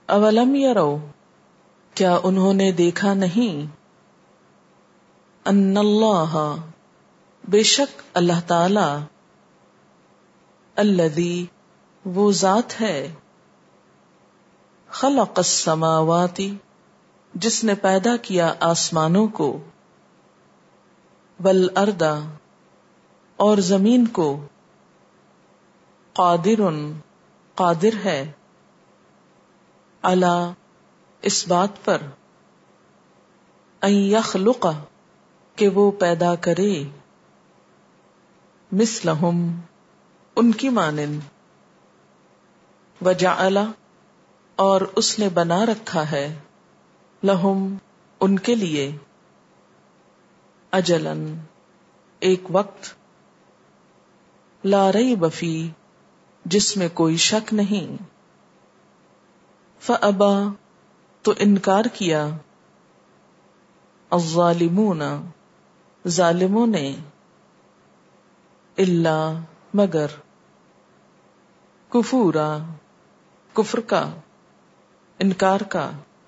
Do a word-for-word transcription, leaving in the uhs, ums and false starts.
اولم یرو، کیا انہوں نے دیکھا نہیں، ان اللہ، بے شک اللہ تعالی، الذی، وہ ذات ہے، خلق السماوات، جس نے پیدا کیا آسمانوں کو، والارض، اور زمین کو، قادر، قادر ہے، علی، اس بات پر، ان یخلق، کہ وہ پیدا کرے، مثلہم، ان کی مانند، وجعل، اور اس نے بنا رکھا ہے، لہم، ان کے لیے، اجلاً، ایک وقت، لا ریب فیہ، جس میں کوئی شک نہیں، فابا، تو انکار کیا، الظالمون، ظالموں نے، الا، مگر، کفورا، کفر کا، انکار کا،